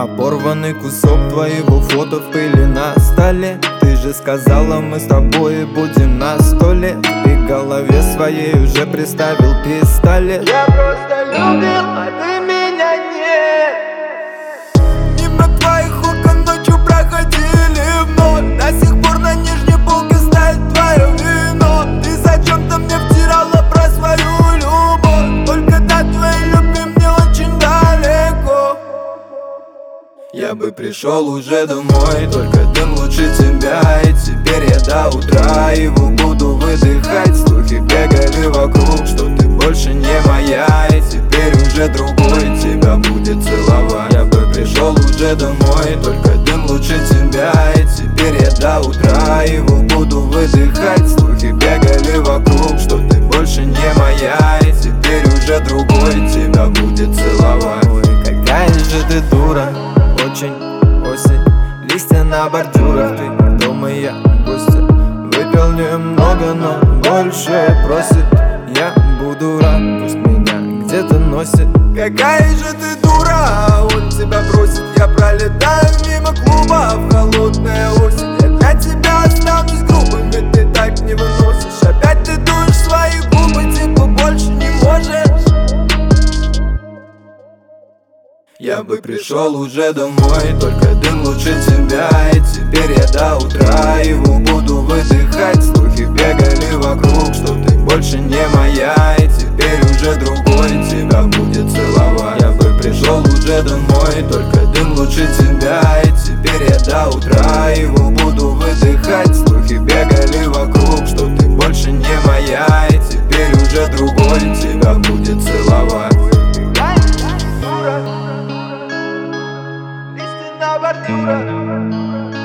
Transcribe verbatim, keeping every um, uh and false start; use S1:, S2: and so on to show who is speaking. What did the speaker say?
S1: Оборванный кусок твоего фото в пыли на столе. Ты же сказала, мы с тобой будем на сто лет. И в голове своей уже приставил пистолет.
S2: Я просто любил, а ты меня нет.
S1: Мимо твоих окон ночью проходили вновь. До сих пор на нижней полке стоит твое вино. Ты зачем-то мне втирала про свою любовь. Только до твоей любви мне очень далеко. Я бы пришел уже домой, только дым лучше тебя. И теперь я до утра его буду выдыхать. Слухи бегали вокруг, что ты больше не моя. И теперь уже другой тебя будет целовать. Я бы пришел уже домой, только дым лучше тебя. И теперь я до утра его буду выдыхать. Слухи бегали вокруг, что ты больше не моя. И теперь уже другой тебя будет целовать. Ой, какая же ты дура, очень осень, листья на бордюрах. Ты дома, я гостья. Выпил немного, но больше просит. Я буду рад, пусть меня где-то носит. Какая же ты дура, а он тебя бросит. Я пролетаю мимо клуба в холодная осень. Я для тебя останусь грубым, ведь ты так не выносишь. Опять ты дуешь свои губы, типа больше не можешь. Я бы пришел уже домой, только дым лучше тебя. И теперь я до утра его буду выдыхать. Слухи бегали вокруг, что ты больше не моя. И теперь уже другой тебя будет целовать. Я бы пришел уже домой, только дым лучше тебя. И теперь я до утра его буду выдыхать. Слухи бегали вокруг, что ты больше не моя. И теперь уже другой тебя будет целовать.
S2: Листья на бордюрах.